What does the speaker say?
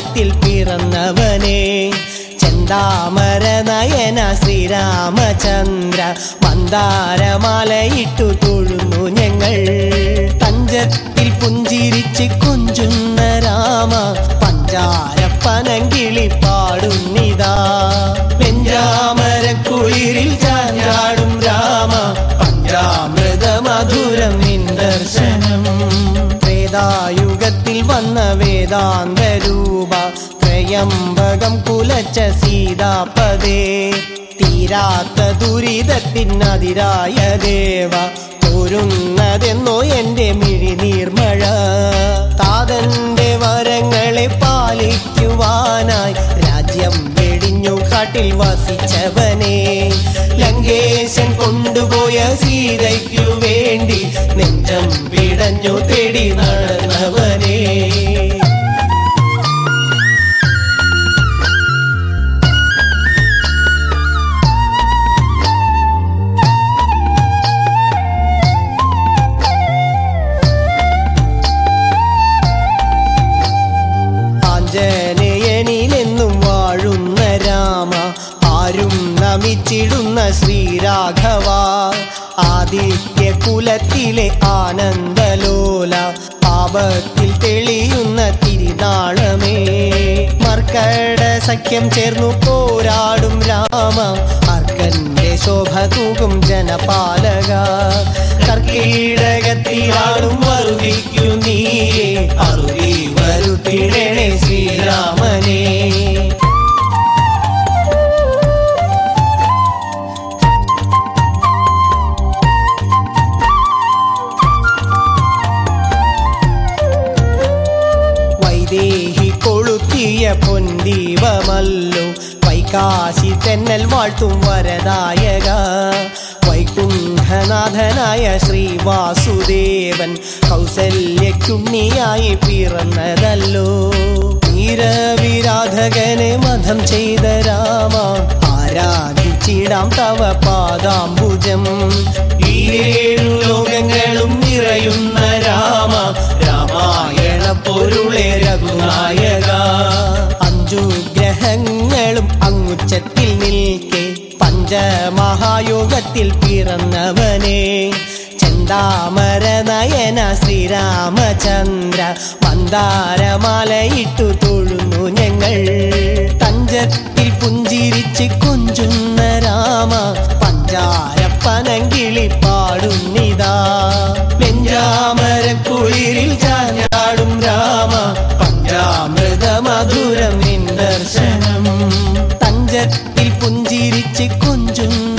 ഭാഗത്തിൽ പിറന്നവനെ ചെന്താമര നയന ശ്രീരാമചന്ദ്ര മന്ദാരമാലയിട്ടു തൊഴുന്നു ഞങ്ങൾ തഞ്ചത്തിൽ പുഞ്ചിരിച്ച് കൊഞ്ചുന്ന രാമ പഞ്ചാരപ്പനങ്കിളി പാടുന്നിതാ വെഞ്ചാമരക്കുളിരിൽ ചാഞ്ചാടും രാമ പഞ്ചാമൃത മധുരം നിൻ ദർശനം ത്രേതായുഗത്തിൽ വന്ന വേദാന്ത രൂപ ത്രയംബകം കുലച്ച സീതാപദേ തീരാത്ത ദുരിതത്തിനതിരായ ദേവ തോരുന്നതെന്നോ എന്റെ മിഴിനീർമഴ താതന്റെ വരങ്ങളെ പാലിക്കുവാനായി രാജ്യം വെടിഞ്ഞു കാട്ടിൽ വസിച്ചവനെ ലങ്കേശൻ കൊണ്ടുപോയ സീതയ്ക്കു വേണ്ടി നെഞ്ചം പിടഞ്ഞു തേടി നടന്നവനെ ആഞ്ജനേയനിലെന്നും വാഴുന്ന രാമ ആരും നമിച്ചിടുന്ന ശ്രീരാഘവ ആദിത്യ കുലത്തിലെ ആനന്ദലോല പാപത്തിൽ തെളിയുന്ന തിരുനാളമേ മർക്കട സഖ്യം ചേർന്നു പോരാടും രാമ അർക്കന്റെ ശോഭ തൂകും ജനപാലക കർക്കീടകത്തിലാടും വരുവിക്കു നീയെ അറുതി വരുത്തിടണേ ശ്രീരാമനേ വൈദേഹി കൊളുത്തിയ പൊൻദീപമല്ലോ വൈകാശി തെന്നൽ വാഴ്ത്തും വരദായക വൈകുണ്ഠനാഥനായ ശ്രീവാസുദേവൻ കൗസല്യക്കുണ്ണിയായി പിറന്നതല്ലോ വീരവിരാധകനെ മതം ചെയ്ത രാമ ആരാധിച്ചിടാം തവ പാദാംബുജം ഈ 7 ലോകങ്ങളും നിറയുന്ന രാമ രാമായണ പൊരുളെ രഘുനായക 5 ഗ്രഹങ്ങളും അങ്ങുച്ചത്തിൽ നിൽക്കെ പഞ്ചമഹായോഗത്തിൽ പിറന്നവനെ ചെന്താമര നയന ശ്രീരാമചന്ദ്ര മന്ദാരമാലയിട്ടു തൊഴുന്നു ഞങ്ങൾ തഞ്ചത്തിൽ പുഞ്ചിരിച്ച് കൊഞ്ചുന്ന രാമ പഞ്ചാരപ്പനങ്കിളി പാടുന്നിതാ വെഞ്ചാമരക്കുളിരിൽ ചാഞ്ഞാടും രാമ പഞ്ചാമൃത മധുരം നിൻ ദർശനം തഞ്ചത്തിൽ പുഞ്ചിരിച്ച് കൊഞ്ചുന്ന